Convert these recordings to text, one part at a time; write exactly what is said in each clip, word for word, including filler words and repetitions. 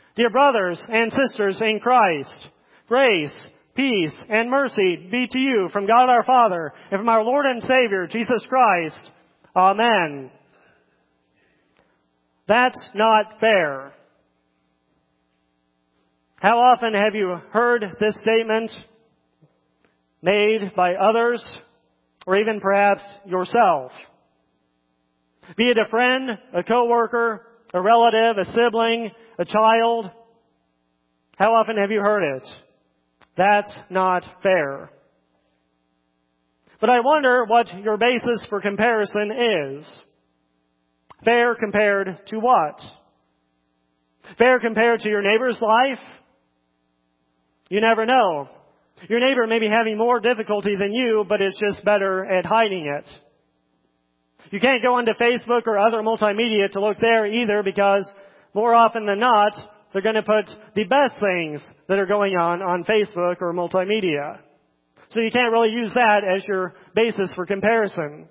Dear brothers and sisters in Christ, grace, peace, and mercy be to you from God our Father and from our Lord and Savior, Jesus Christ. Amen. That's not fair. How often have you heard this statement made by others, or even perhaps yourself? Be it a friend, a coworker, a relative, a sibling, a child. How often have you heard it? That's not fair. But I wonder what your basis for comparison is. Fair compared to what? Fair compared to your neighbor's life? You never know. Your neighbor may be having more difficulty than you, but is just better at hiding it. You can't go onto Facebook or other multimedia to look there either, because more often than not, they're going to put the best things that are going on on Facebook or multimedia. So you can't really use that as your basis for comparison.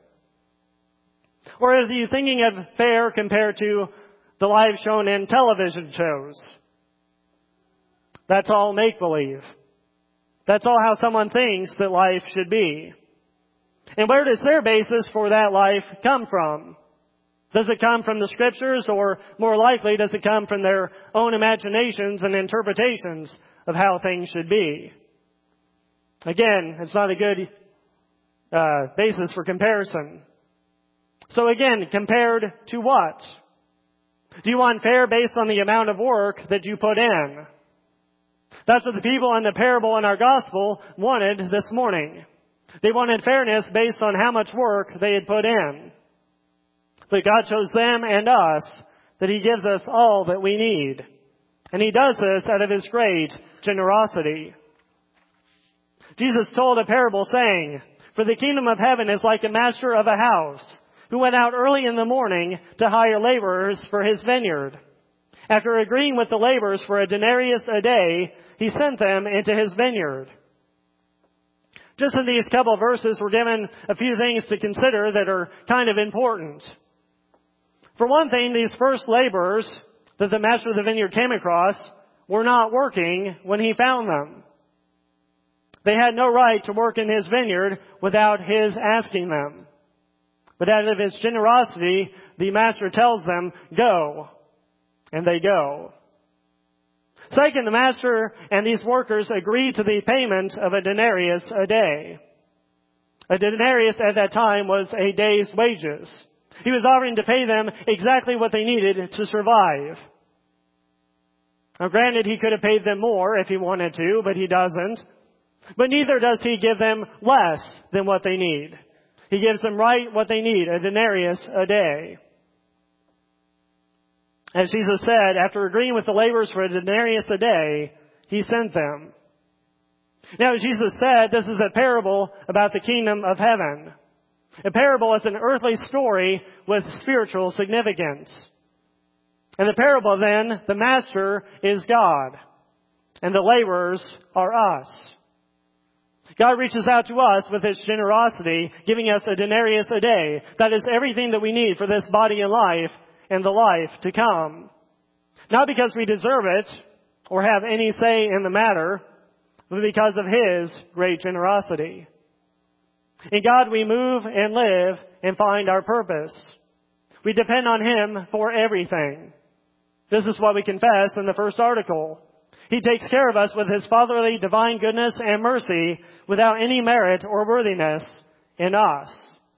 Or are you thinking of fair compared to the life shown in television shows? That's all make-believe. That's all how someone thinks that life should be. And where does their basis for that life come from? Does it come from the Scriptures, or more likely, does it come from their own imaginations and interpretations of how things should be? Again, it's not a good uh, basis for comparison. So again, compared to what? Do you want fair based on the amount of work that you put in? That's what the people in the parable in our gospel wanted this morning. They wanted fairness based on how much work they had put in. But God shows them and us that He gives us all that we need. And He does this out of His great generosity. Jesus told a parable saying, "For the kingdom of heaven is like a master of a house who went out early in the morning to hire laborers for his vineyard. After agreeing with the laborers for a denarius a day, he sent them into his vineyard." Just in these couple of verses, we're given a few things to consider that are kind of important. For one thing, these first laborers that the master of the vineyard came across were not working when he found them. They had no right to work in his vineyard without his asking them. But out of his generosity, the master tells them, "Go." And they go. Second, the master and these workers agree to the payment of a denarius a day. A denarius at that time was a day's wages. He was offering to pay them exactly what they needed to survive. Now granted, he could have paid them more if he wanted to, but he doesn't. But neither does he give them less than what they need. He gives them right what they need, a denarius a day. As Jesus said, after agreeing with the laborers for a denarius a day, He sent them. Now, as Jesus said, this is a parable about the kingdom of heaven. A parable is an earthly story with spiritual significance. In the parable, then, the master is God, and the laborers are us. God reaches out to us with His generosity, giving us a denarius a day. That is everything that we need for this body and life and the life to come. Not because we deserve it or have any say in the matter, but because of His great generosity. In God we move and live and find our purpose. We depend on Him for everything. This is what we confess in the first article. He takes care of us with His fatherly divine goodness and mercy without any merit or worthiness in us.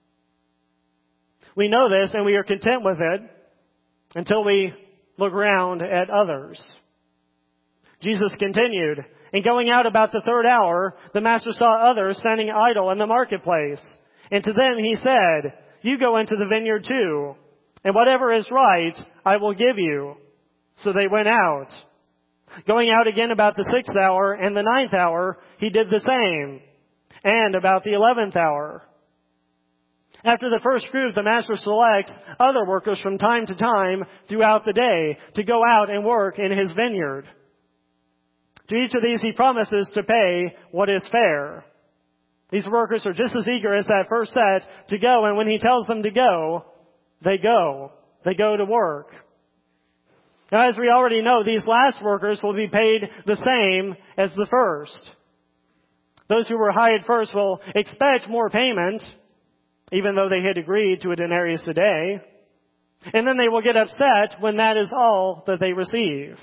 We know this and we are content with it until we look around at others. Jesus continued, "And going out about the third hour, the master saw others standing idle in the marketplace. And to them He said, 'You go into the vineyard too, and whatever is right I will give you.' So they went out. Going out again about the sixth hour and the ninth hour, He did the same. And about the eleventh hour." After the first group, the master selects other workers from time to time throughout the day to go out and work in His vineyard. To each of these He promises to pay what is fair. These workers are just as eager as that first set to go, and when He tells them to go, they go. They go to work. Now, as we already know, these last workers will be paid the same as the first. Those who were hired first will expect more payment, even though they had agreed to a denarius a day. And then they will get upset when that is all that they receive.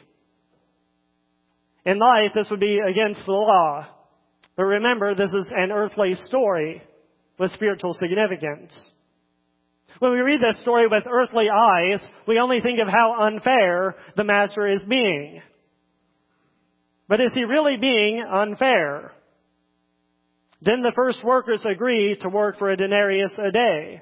In life, this would be against the law. But remember, this is an earthly story with spiritual significance. When we read this story with earthly eyes, we only think of how unfair the master is being. But is he really being unfair? Didn't the first workers agree to work for a denarius a day?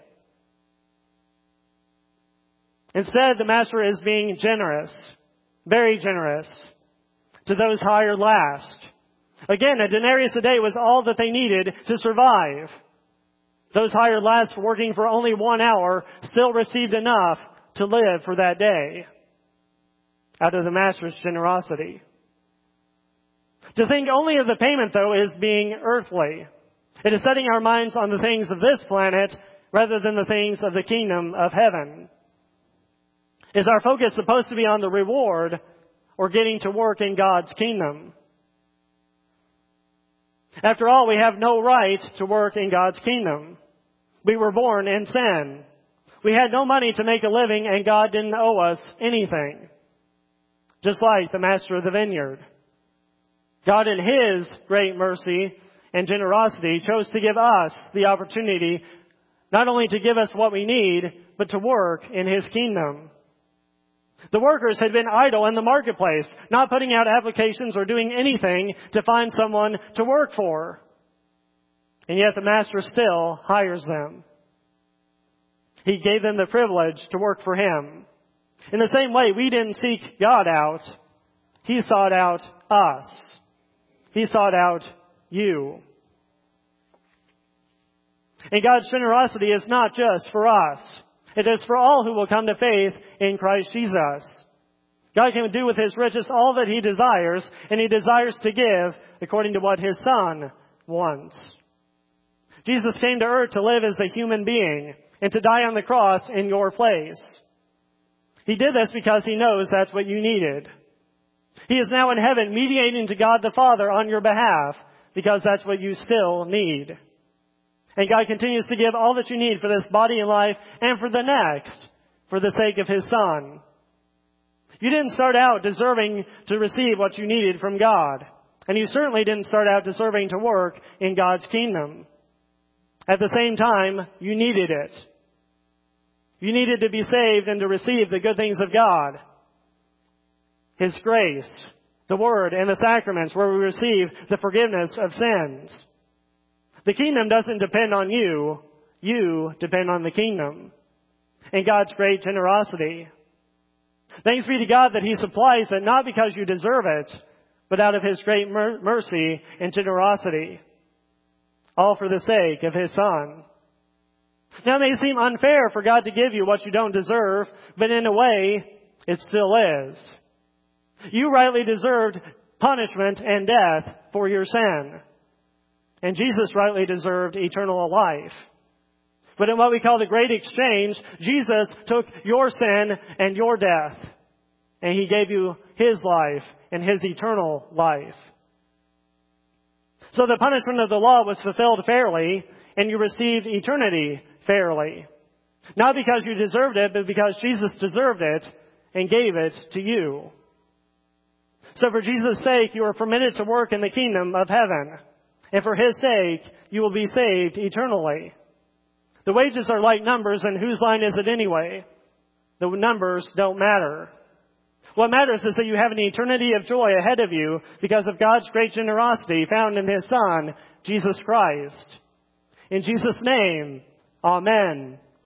Instead, the master is being generous, very generous, to those hired last. Again, a denarius a day was all that they needed to survive. Those hired last, working for only one hour, still received enough to live for that day out of the master's generosity. To think only of the payment, though, is being earthly. It is setting our minds on the things of this planet rather than the things of the kingdom of heaven. Is our focus supposed to be on the reward or getting to work in God's kingdom? After all, we have no right to work in God's kingdom. We were born in sin. We had no money to make a living, and God didn't owe us anything. Just like the master of the vineyard. God, in His great mercy and generosity, chose to give us the opportunity not only to give us what we need, but to work in His kingdom. The workers had been idle in the marketplace, not putting out applications or doing anything to find someone to work for. And yet the master still hires them. He gave them the privilege to work for Him. In the same way, we didn't seek God out. He sought out us. He sought out you. And God's generosity is not just for us. It is for all who will come to faith in Christ Jesus. God can do with His riches all that He desires, and He desires to give according to what His Son wants. Jesus came to earth to live as a human being and to die on the cross in your place. He did this because He knows that's what you needed. He is now in heaven mediating to God the Father on your behalf because that's what you still need. And God continues to give all that you need for this body and life and for the next, for the sake of His Son. You didn't start out deserving to receive what you needed from God. And you certainly didn't start out deserving to work in God's kingdom. At the same time, you needed it. You needed to be saved and to receive the good things of God. His grace, the Word, and the sacraments where we receive the forgiveness of sins. The kingdom doesn't depend on you. You depend on the kingdom and God's great generosity. Thanks be to God that He supplies it not because you deserve it, but out of His great mer- mercy and generosity. All for the sake of His Son. Now it may seem unfair for God to give you what you don't deserve, but in a way, it still is. You rightly deserved punishment and death for your sin. And Jesus rightly deserved eternal life. But in what we call the great exchange, Jesus took your sin and your death. And He gave you His life and His eternal life. So the punishment of the law was fulfilled fairly, and you received eternity fairly. Not because you deserved it, but because Jesus deserved it and gave it to you. So for Jesus' sake, you are permitted to work in the kingdom of heaven. And for His sake, you will be saved eternally. The wages are like numbers, and whose line is it anyway? The numbers don't matter. What matters is that you have an eternity of joy ahead of you because of God's great generosity found in His Son, Jesus Christ. In Jesus' name, Amen.